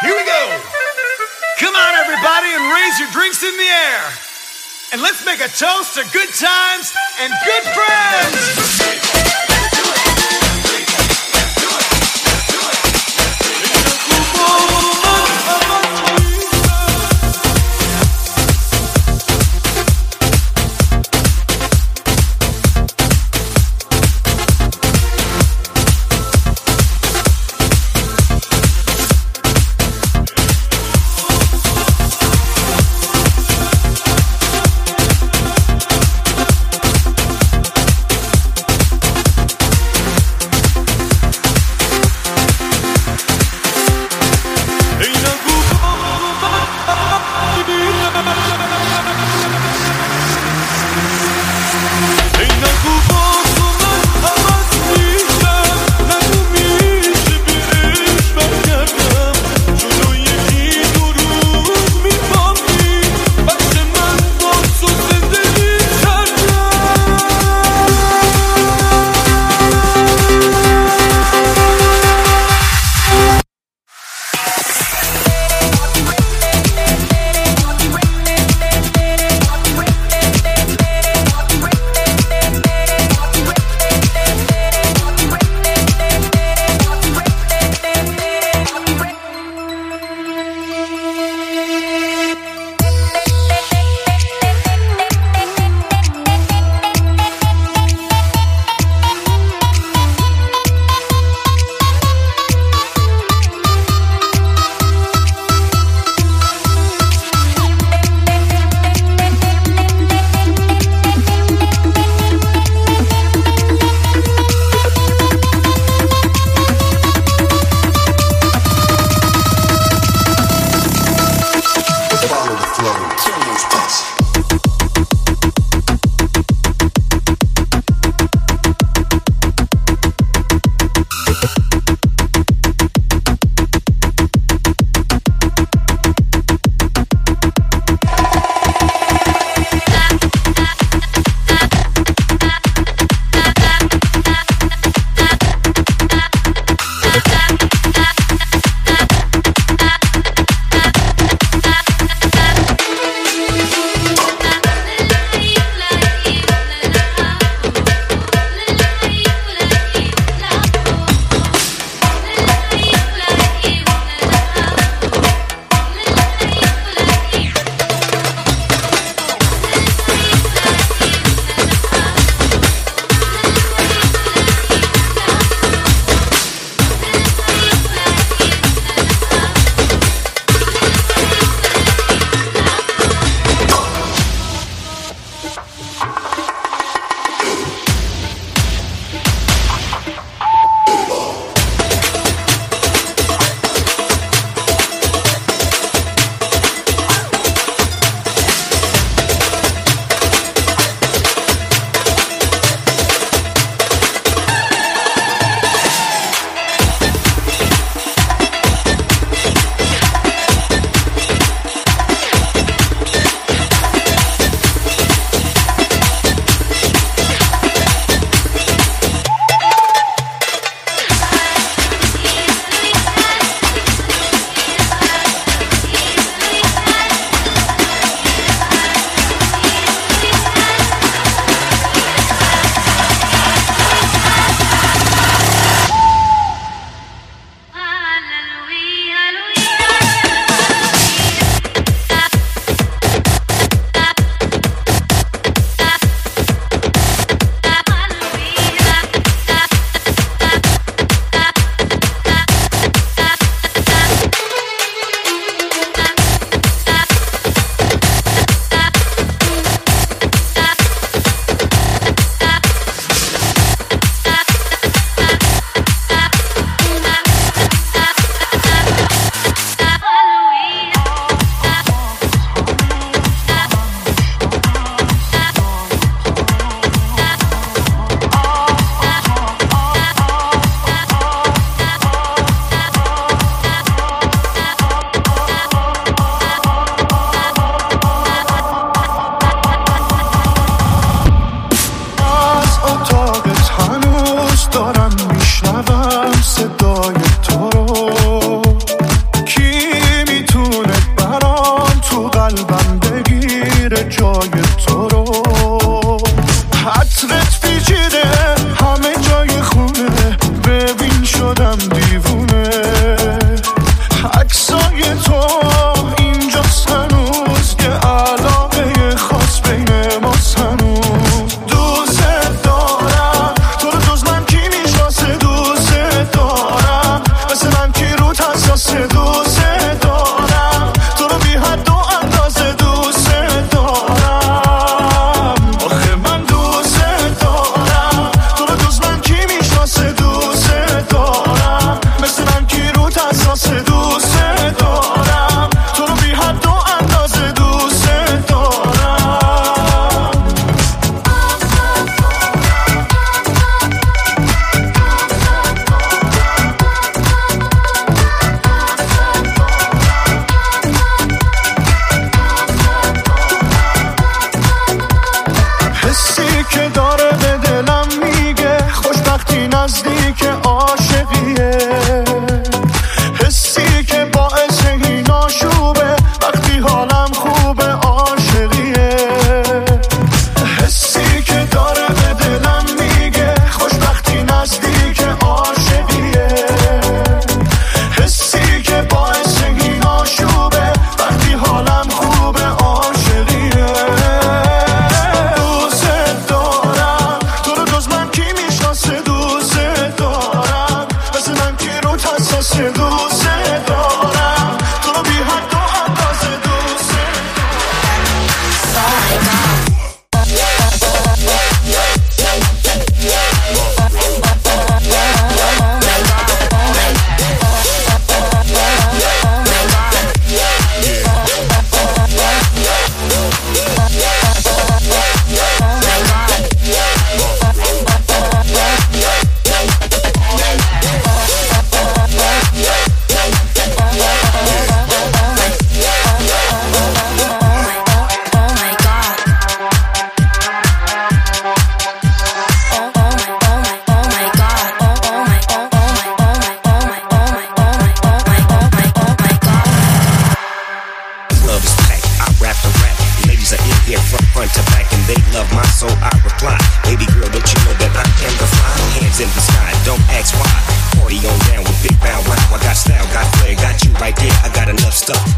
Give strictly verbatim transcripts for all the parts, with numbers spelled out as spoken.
Here we go. Come on, everybody, and raise your drinks in the air. And let's make a toast to good times and good friends.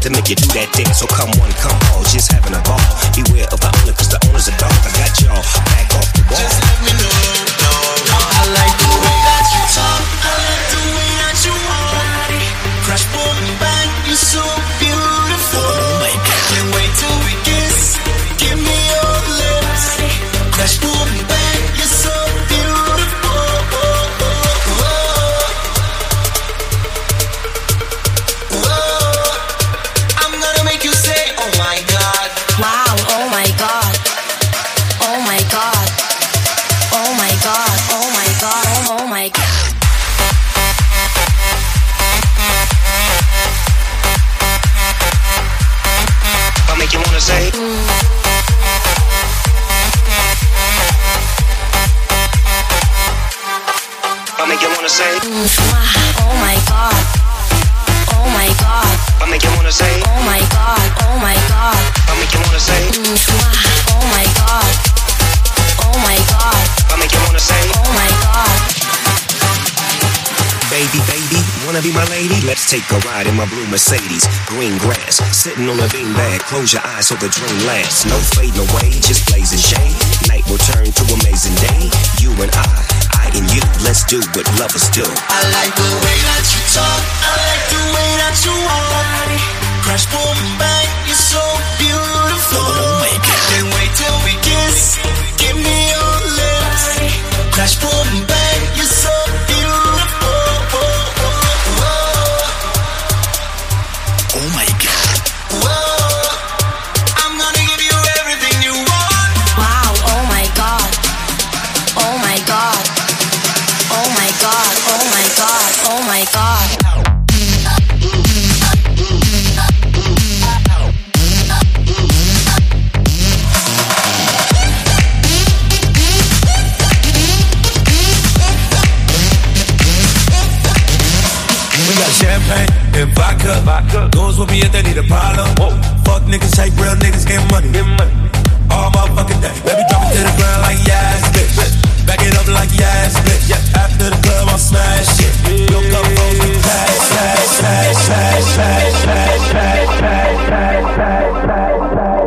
to make you do that dance. So come one, come all, just having a ball. Beware of the owner, cause the owner's a dog. I got y'all back off the wall. Just let me know, no, no. I like the way that you talk, I like the way that you walk. Crash, boom, bang, you're so beautiful. Oh my God. Can't wait till we kiss, give me your lips. Crash, boom, bang, you're so beautiful. Oh, oh, oh, oh. Oh, I'm gonna make you say, oh my God. Wow, oh my God. Oh my God. Oh my God. Oh my God. Oh my God. I make you wanna say mm. I make you wanna say mm. Oh my God. Oh my God. I make you wanna say oh my God. Oh my God. I make you wanna say mm. Oh my God. Oh my God. I make you wanna say oh my God. Baby, baby, wanna be my lady? Let's take a ride in my blue Mercedes. Green grass, sitting on a beanbag. Close your eyes so the dream lasts. No fading away, just blazing shade. Night will turn to amazing day. You and I, I and you, let's do what lovers do. I like the way that you talk, I like the way that you walk. Crash, boom, bang, you're so beautiful. Oh my God. Can't wait till we kiss, give me your lips. Crash, boom, bang, you're so beautiful. Oh my God. Whoa, I'm gonna give you everything you want. Wow, oh my God. Oh my God. Oh my God. Oh my God. Oh my God. Champagne and vodka. vodka. Goons with me if they need a problem. Whoa. Fuck niggas, hate real niggas, get money. Get money. All motherfucking day. Baby, drop it to the ground like yes, bitch. Back it up like yes, bitch. Yeah. After the club, I'll smash shit. We'll come home with cash, cash, cash, cash, cash, cash, cash, cash, cash, cash.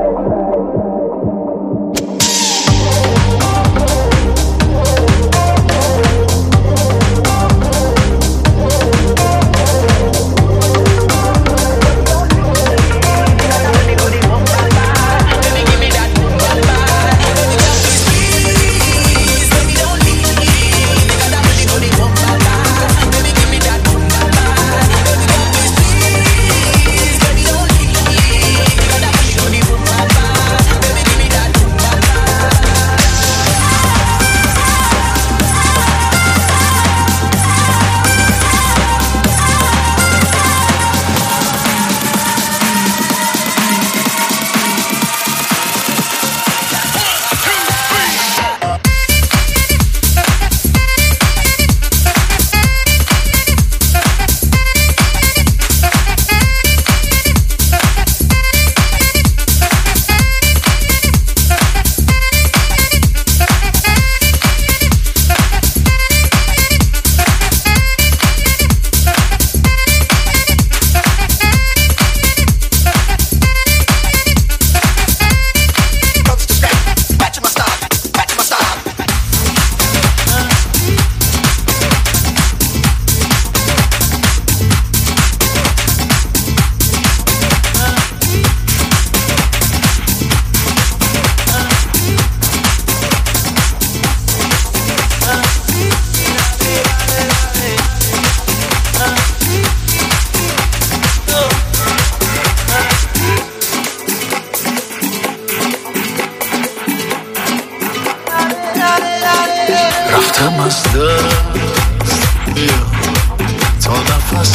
رفتم از دست بیا تا نفس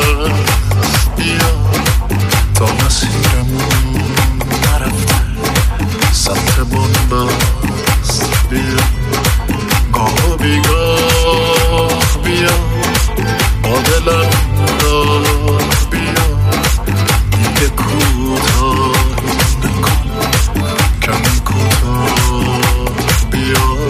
هست بیا تا مسیرمون نرفته سمت بنبست بیا گاه و بیگاه بیا با دلم راه بیا دیگه کوتاه نکن کمی کوتاه بیا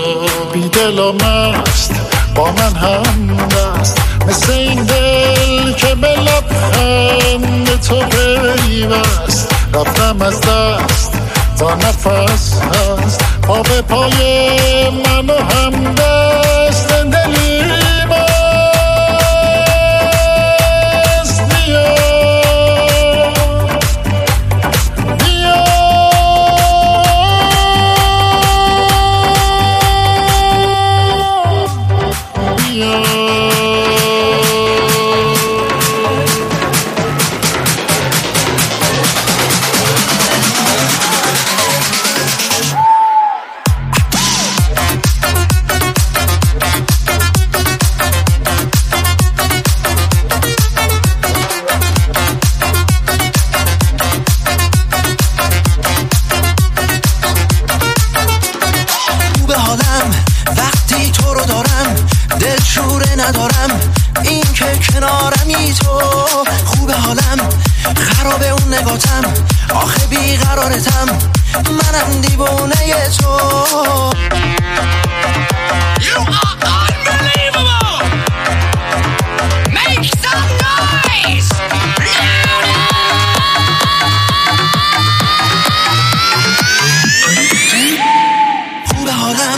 بی دل و مست با من هم دست مثل این دل شبی که به لبخند تو پیوست رفتم از دست تا نفس هست پا به پای من و هم دست دلی بست بیا بیا بیا آخه بیقرارتم منم دیوونه تو You are unbelievable Make some noise خوب حالم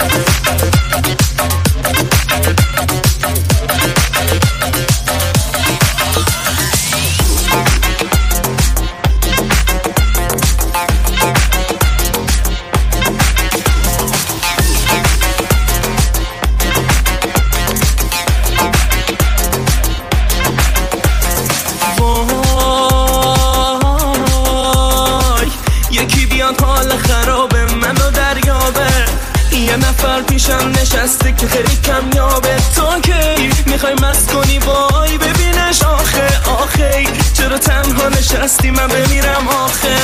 پیشم نشسته که خیلی کمیابه تو کی میخوای مست کنی وای ببینش آخه آخه چرا تنها نشستی من بمیرم آخه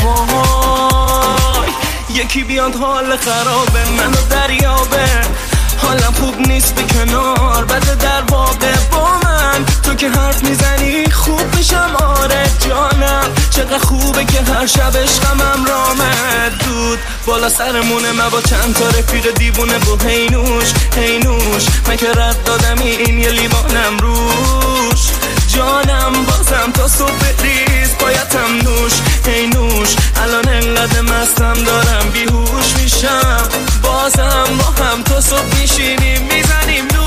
وای یکی بیاد حال خرابه منو دریابه حالم خوب نیست به کنار بده در واقع با من تو که حرف میزنی خوب میشم آره جانم چقدر خوبه که هر شب عشقم رامد دود بالا سرمونه من با چند تا رفیق دیوونه و هینوش هینوش من که رد دادم این یه لیوانم روش جانم بازم تا صبح ریز بایدم نوش هینوش الان انقدر مستم دارم بیهوش میشم بازم با هم تا صبح میشینیم میزنیم نوش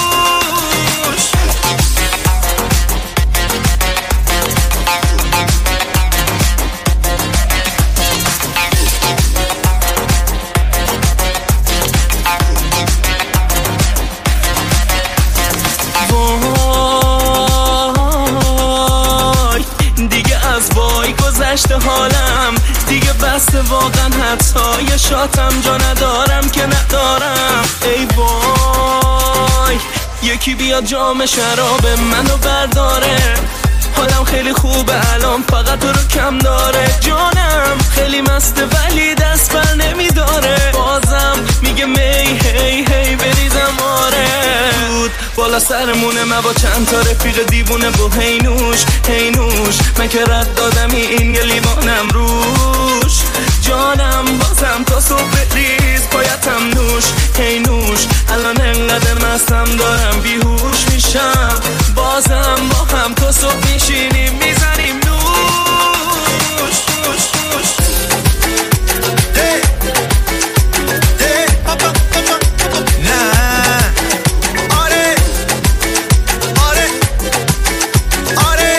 گذشته حالم دیگه بسته واقعا حتی یه شاتم جا ندارم که ندارم ای وای یکی بیاد جام شراب منو برداره حالم خیلی خوبه الان فقط تو رو کم داره جانم خیلی مسته ولی دست بر نمیداره بازم میگه می هی هی بریزم آره دود بالا سرمونه من با چند تا رفیق دیوونه و هینوش هینوش من که رد دادم این یه لیوانم روش جانم بازم تا صبح ریز پایتم نوش هینوش الان انقدر مستم دارم بیهوش میشم بازم با هم تا صبح میشینیم میزنیم نوش نوش نوش Hey, hey, papa, papa, papa, nah. Are, are, are,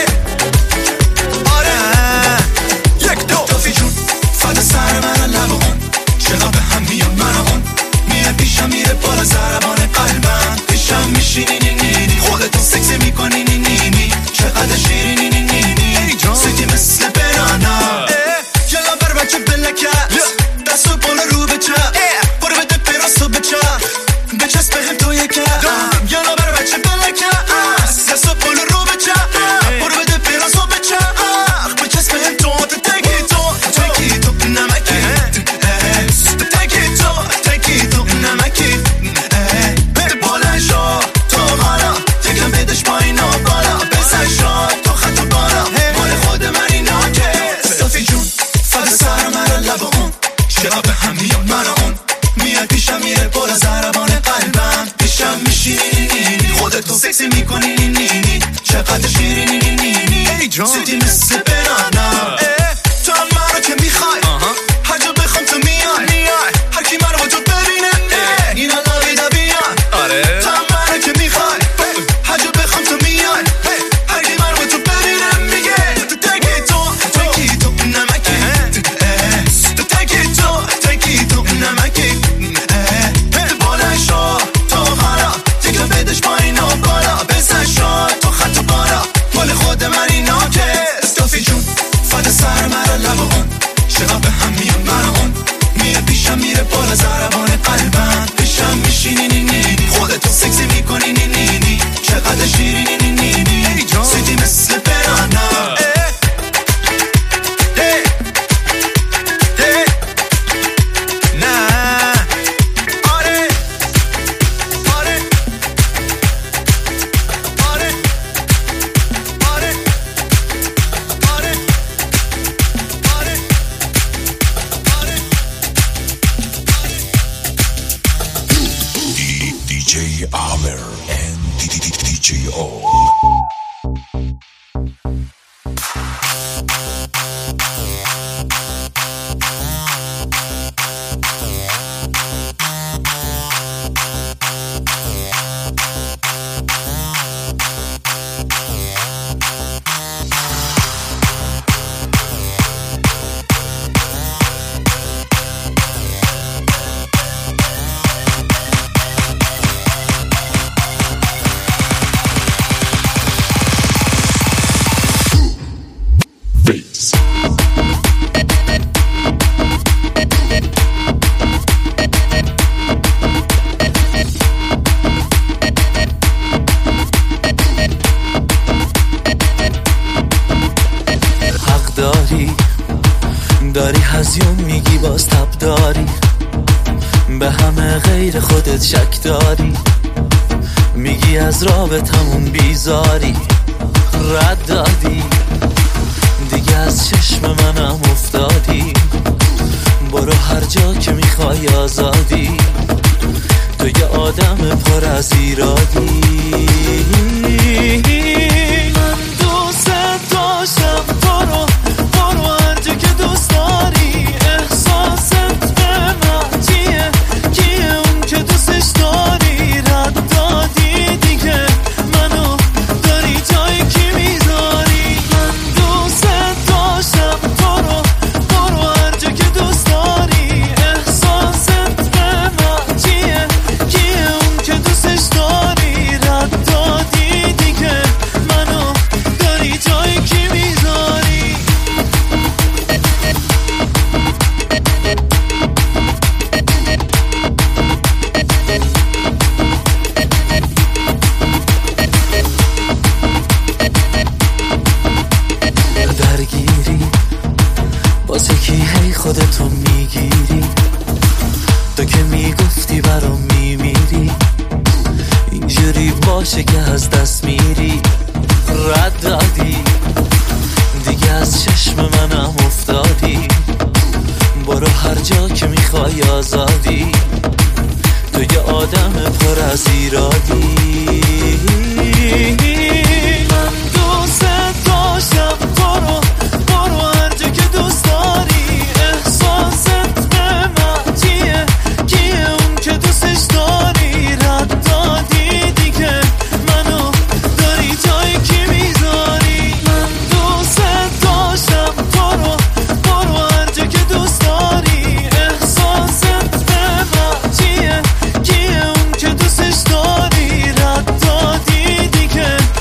are. یک دو توفی جون فدا سر من لبان چرا به هم میاد من اون میاد پیشم میره بالا ضربان قلبم پیشم میشینی نی نی نی خودتو سکسی میکنی نی نی نی چقدر شیرینی نی نی نی سیدی مثل بنانا یلا بر بچه بلکت دستو بالا رو بچه برو بده پراسو بچه بچست به هم تو یکم یلا بر بچه بلکت دستو بالا رو بچه برو بده پراسو بچه بچست به هم تو تکی تو تکی تو نمکی تکی تو تکی تو نمکی بر بالا شو تو حالا یکم بدش پایین و بالا بسر شو تو خط و بالا مال خود من اینا که صافی جون فدا سر من لب اون چرا به هم میاد من اون میاد پیشم میره بالا ضربان قلبم پیشم میشینی خودتو سکسی میکنی نی نی نی چقدر شیرینی نی نی نی سیدی مثل بنانا تو هم منو که میخوای هر جا بخوام تو میای هر کی منو با تو ببینه اینا لاغیده بیان تو هم منو که میخوای هر جا بخوام تو میای هر کی منو با تو ببینه میگه تو تکی تو تکی تو نمکی تو تکی تو تکی تو نمکی بالا شو تو حالا دیگه بدش پایین و بالا بزن شو تو خط و بالا مال خود من اینا که استافی جون فدا سر مرا لب اون چقدر به هم میاد من اون میاد پیشم میره بالا ضربان قلبم پیشم میشینی نی نی نی خودتو سکسی میکنی نی نی نی چقدر شیرینی نی نی نی سیدی مثل بنانا D J Amer and D J O. داری هزیون میگی باز تب داری به همه غیر خودت شک داری میگی از رابطمون بیزاری رد دادی دیگه از چشم منم افتادی برو هر جا که میخوای آزادی تو یه آدم پر از ایرادی من دوست داشتم برو برو هر جا که دوست داری احساست به من چیه کیه اون که دوستش داری رد دادی دیگه منو داری جای کی میذاری من دوست داشتم برو برو هر جا که دوست داری احساست به من چیه کیه اون که دوستش داری رد دادی دیگه منو داری جای کی میذاری درگیری واسه کی هی خودتو میگیری تو که میگفتی برام میمیری اینجوری باشه که از دست میری رد دادی دیگه از چشم منم افتادی برو هر جا که میخوای آزادی تو یه آدم پر از ایرادی من دوست داشتم برو برو هر جا که دوست داری احساست به من چیه کیه اون که دوستش داری رد دادی دیگه منو داری جای کی میذاری من دوست داشتم برو برو هر جا که دوست داری احساست به من چیه کیه اون که دوستش داری رد دادی دیگه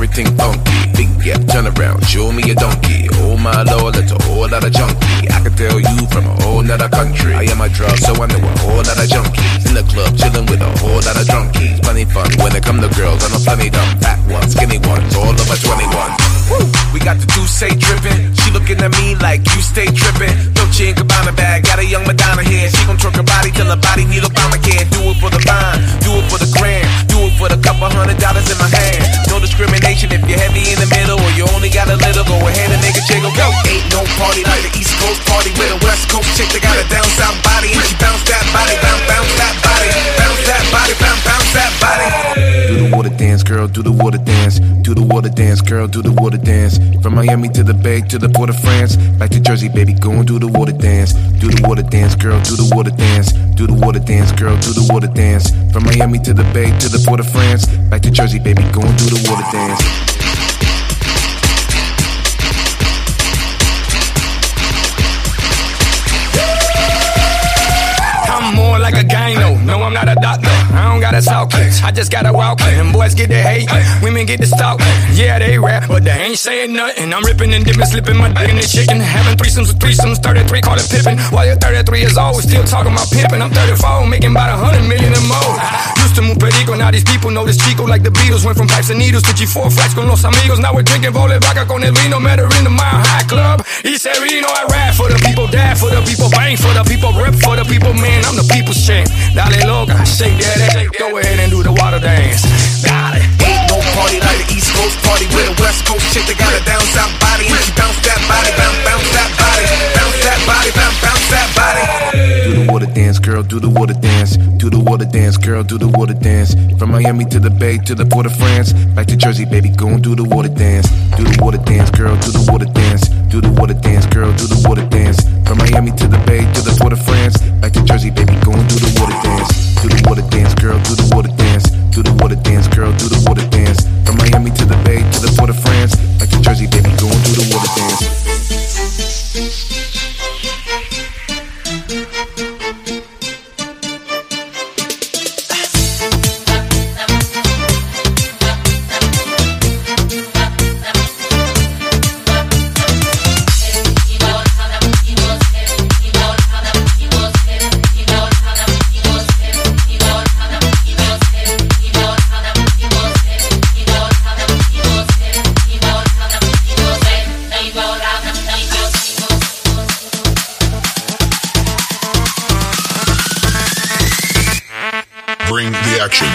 everything funky. Big gap, turn around, show me a donkey. Oh my lord, that's a whole lot of junkie. I can tell you from a whole nother country. I am a drug, so I know a whole lot of junkies. In the club, chilling with a whole lot of drunkies. Plenty fun when it come to girls, I know plenty dumb. Fat ones, skinny ones, all over twenty-one. Woo! We got the Douce drippin'. She looking at me like you stay trippin'. Dolce and Gabbana bag, got a young Madonna here. She gon' twerk her body till her body need Obamacare. Do it for the vine, do it for the gram, do it for the couple hundred dollars in my hand. No discrimination if you're heavy in the middle or you only got a little. Go ahead and make a jiggle. Go. Ain't no party like the East Coast party with a West Coast chick that got a down south body and she bounce that body, bounce, bounce that body, bounce that body, bounce, bounce that body. Do the water dance, girl. Do the water dance. Do the water dance, girl. Do the water dance. From Miami to the Bay to the Port of France, back to Jersey, baby. Go and do the water dance. Do the water dance, girl. Do the water dance. Do the water dance, girl. Do the water dance. From Miami to the Bay to the Port of France, back to Jersey, baby. Go and do the water dance. I'm more like a gyno. No, I'm not a doctor. I don't got a talk. I just gotta walk. And boys get the hate. Women get the stalk. Yeah, they rap, but they ain't saying nothing. I'm ripping and dipping, slipping my dick in the chicken. Having threesomes with threesomes. thirty-three, call it pippin'. While you're thirty-three years old, still talking about pimping. I'm thirty-four, making about a hundred million and more. Used to move perico, now these people know this Chico like the Beatles. Went from pipes and needles to G four flats con los amigos. Now we're drinking Vole Vaca con el vino. Met her in the Mile High Club. He said, you know, I rap for the people, die for the people, bang for the people, rip for the people, man. I'm the people's champ. Dale loca, shake that ass. Go ahead and do the water dance. Got it. Ain't no party like the East Coast party with a West Coast chick that got a down south body and she bounce that body, bounce, bounce that body, bounce that body, bounce, bounce that body. Do the water dance, girl. Do the water dance. Do the water dance, girl. Do the water dance. From Miami to the Bay to the Port of France, back to Jersey, baby. Go and do the water dance. Do the water dance, girl. Do the water dance. Do the water dance, girl. Do the water dance. From Miami to the Bay to the Port of France, back to Jersey, baby. Go and do the water dance. Do the water dance, girl. Do the water dance. Do the water dance, girl. Do the water dance. From Miami to the Bay to the Port of France, back to Jersey, baby. Go and do the water dance. Bring the action.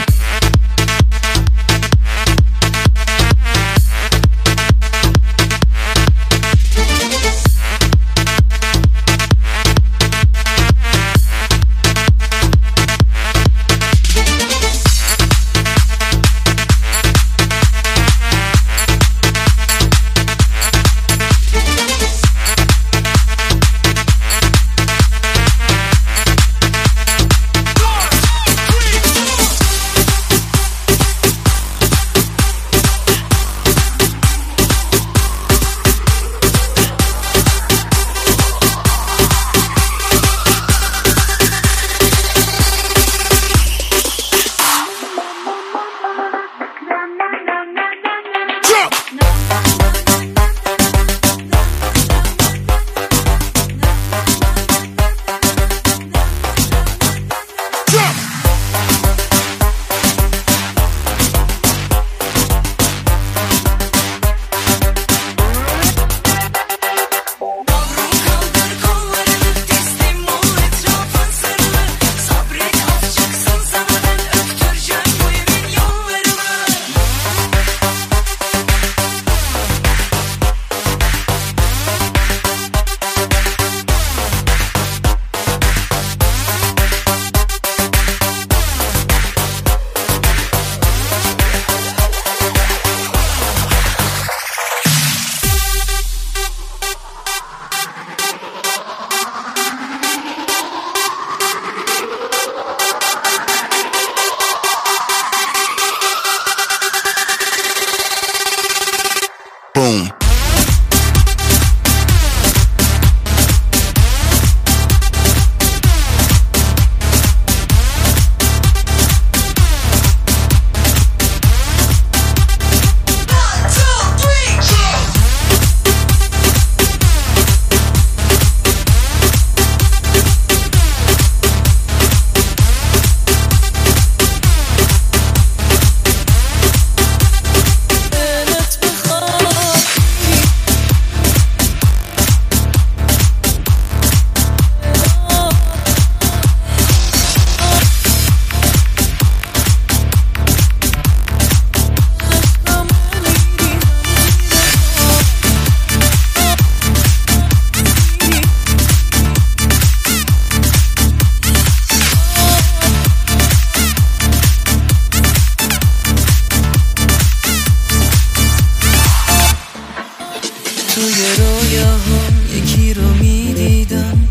Boom.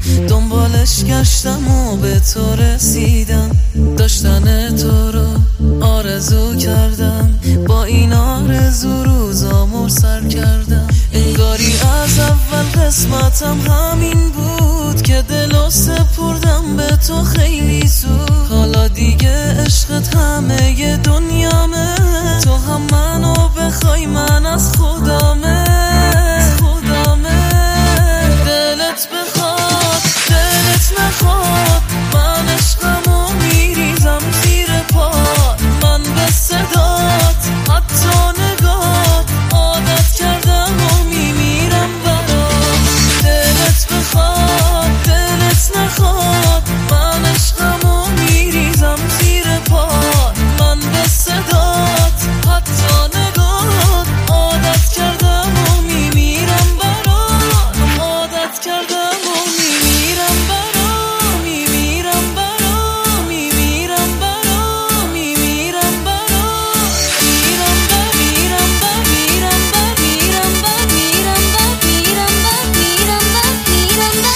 دنبالش گشتم و به تو رسیدم، داشتن تو رو آرزو کردم، با این آرزو روزامو سر کردم. انگاری از اول قسمتم همین بود که دلو سپردم به تو خیلی زود. حالا دیگه عشقت همه دنیامه، تو هم منو بخوای من از خودمه خودمه. دلت بخواد دلت نخواد، من عشقمو میریزم زیر پات. من به صدات حتی نگات عادت کردم و میمیرم برات. دلت بخواد دلت نخواد، من عشقمو میریزم زیر پات. من به صدات حتی نگات عادت کردم و میمیرم برات. عادت کردم و میمیرم برات. میمیرم برات. میمیرم برات. میمیرم برات. میرم بر میرم بر میرم بر میرم بر میرم بر میرم بر میرم بر میرم بر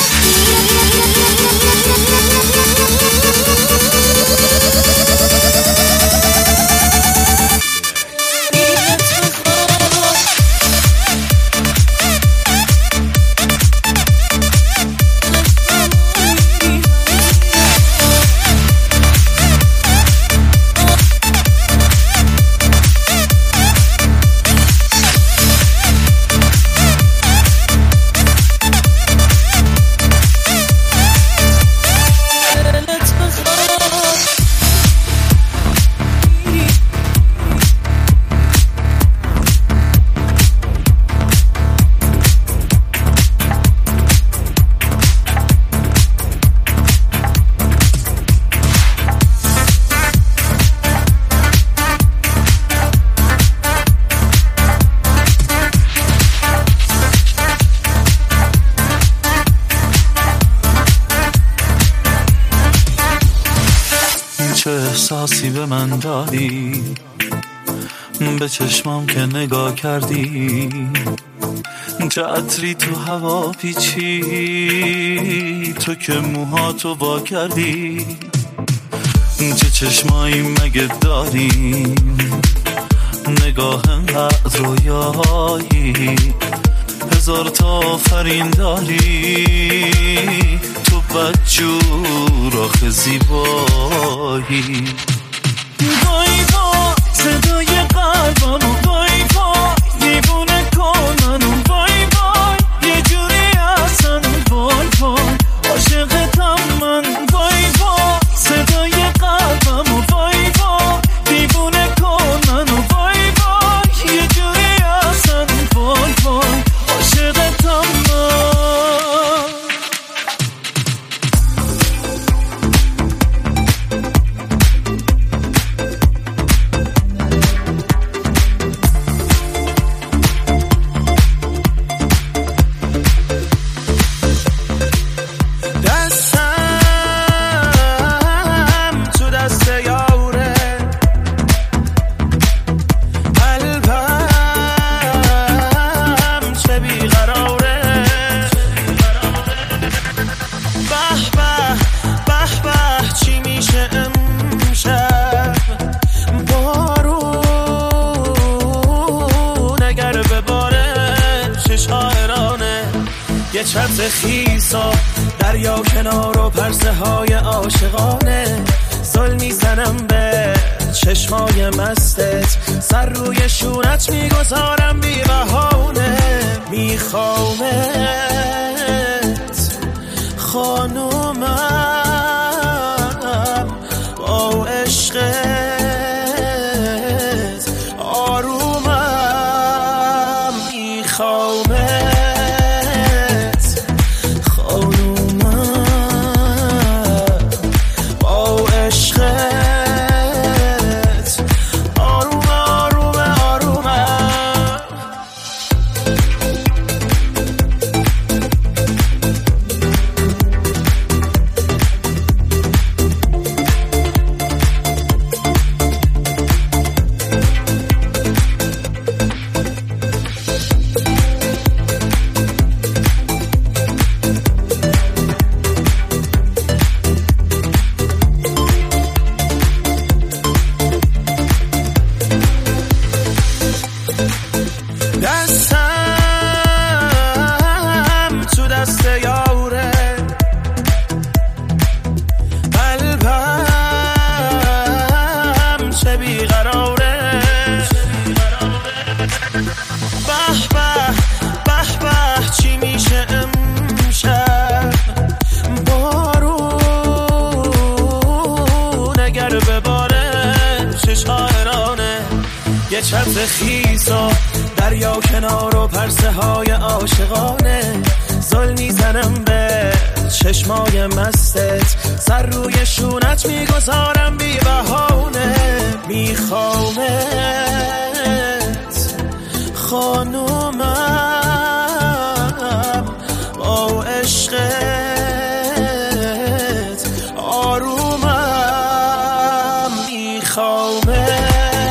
احساسی به من دادی، به چشمام که نگاه کردی، چه عطری تو هوا پیچی، تو که موهاتو وا کردی. چه چشمایی مگه داری، نگاه انقدر رویایی، هزار تا آفرین داری، تو بدجور آخه زیبایی. وای وای صدای قلبمو، وای وای دیوونه کن منو، وای وای یه جوری اصلا، وای وای عاشقتم من، وای وای صدای قلبمو، وای وای دیوونه کن منو، وای وای یه جوری اصلا، وای وای عاشقتم من. چتر خیسا دریا کنار و پرسه های عاشقانه، زل میزنم به چشمای مستت، سر روی شونت میگذارم بی بهانه. میخوامت خانومم با عشقت آرومم، میخوامت دستم تو دست یاره، قلبم چه بیقراره. به به به به چی میشه امشب، بارون اگر بباره چه شاعرانه. یه چتر خیس و دریا کنار و پرسه های عاشقانه. زل میزنم به چشمای مستت، سر روی شونت میگذارم بی بهانه. میخوامت خانومم با عشقت آرومم. میخوامت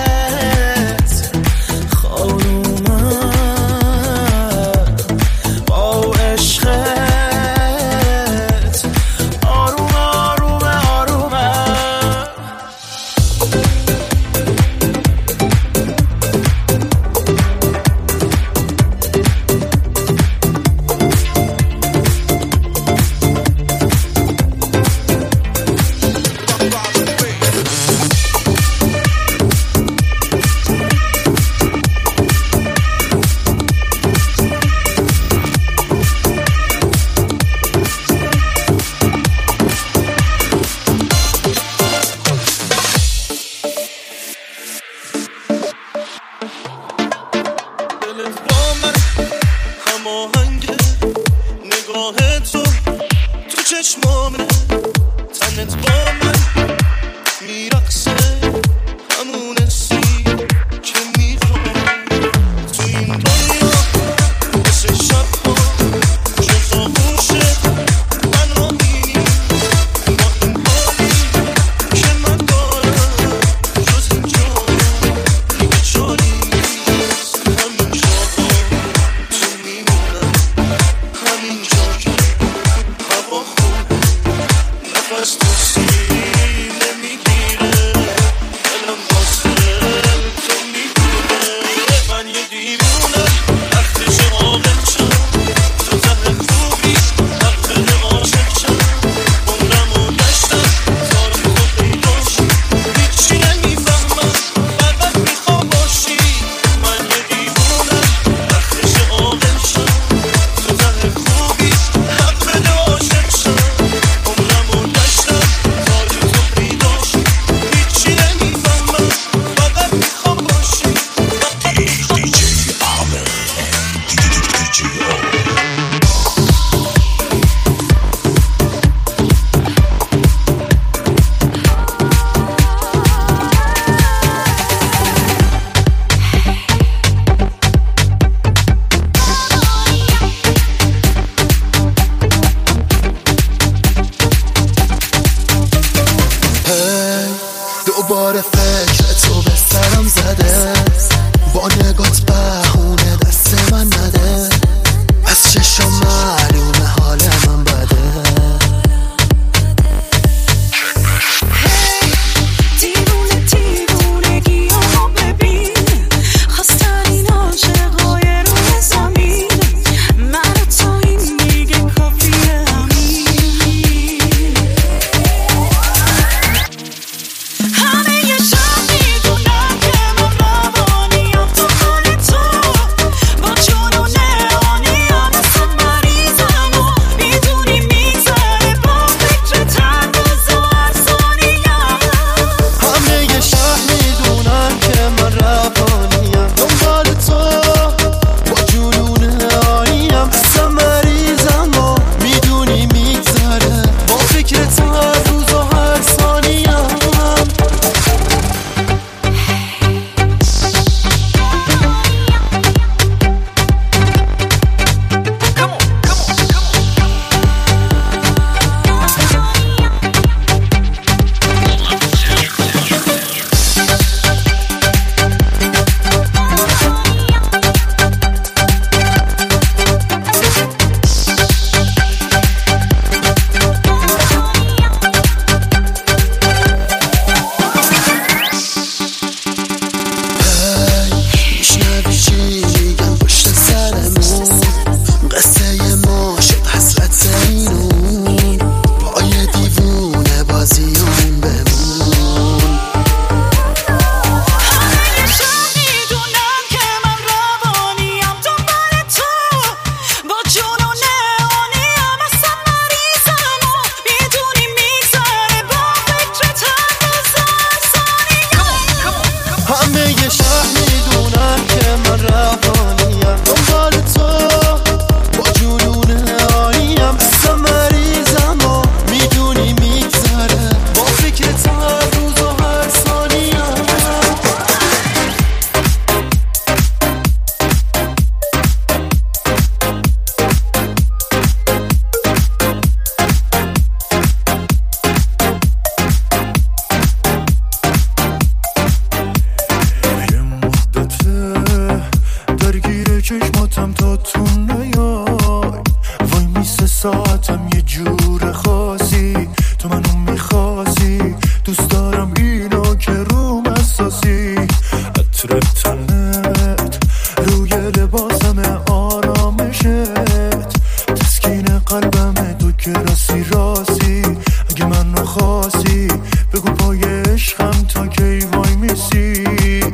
دوباره فکر تو به سرم زده، با نگات بهونه دست من نده، از چشم معلومه حال من بده. همه یه شب میدونم که من روانی تو خانه تو چشماتم تا تو نیای، وای میسه ساعتم یه جور خاصی، تو منو میخواستی، دوست دارم اینو که روم اساسی، عطر تنت روی لباسم آرامشت، تسکین قلبم تو که راسی راسی، اگه منو خواستی بگو پای عشقم تا کی وای میسی.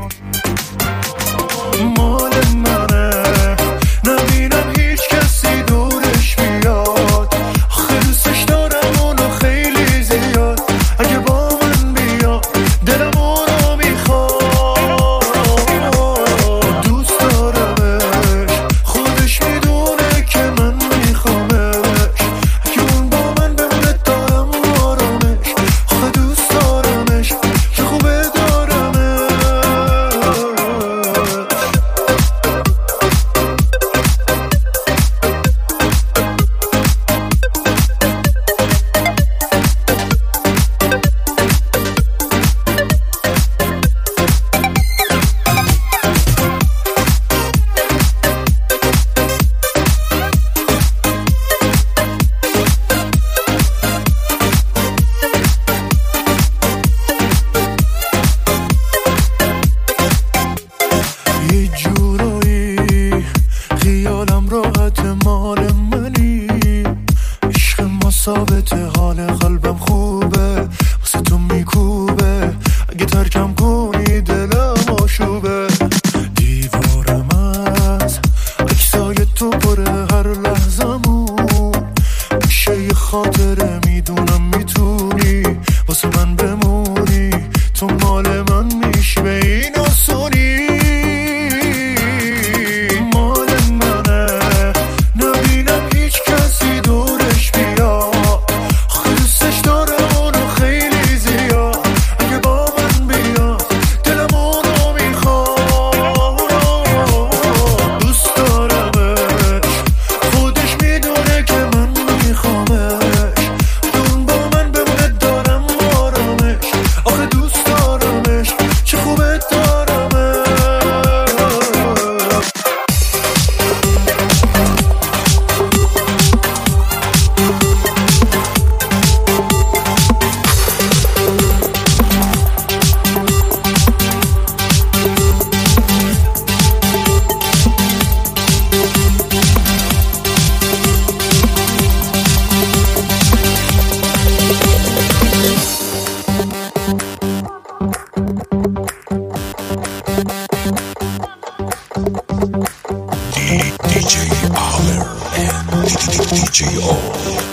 مال منه نبینم هیچ کسی دورش بیاد، آخه دوستش دارم اونو خیلی زیاد، اگه با من بیاد دلم اونو میخواد، دوست دارمش خودش میدونه که من میخوامش، اگه اون با من بمونه دارم آرامش، آخه دوست دارمش که خوبه دارمش. یه جورایی خیالم راحت مال منی، عشق ما ثابته، حال قلبم خوبه، واسه تو میکوبه، اگه ترکم کنی دلم آشوبه، دیوارم از عکسای تو پره هر لحظمون، میشه یه خاطره، میدونم میتونی واسه من بمونی، تو مال من میشی به این آسونی. مال منه نبینم هیچ کسی دورش بیاد، آخه دوستش دارم اونو خیلی زیاد، اگه با من بیاد دلم اونو میخواد، دوست دارمش خودش میدونه که من میخوامش، اون با من بمونه دارم آرامش، آخه دوست دارمش چه خوبه دارمش. D J Aller and D J O.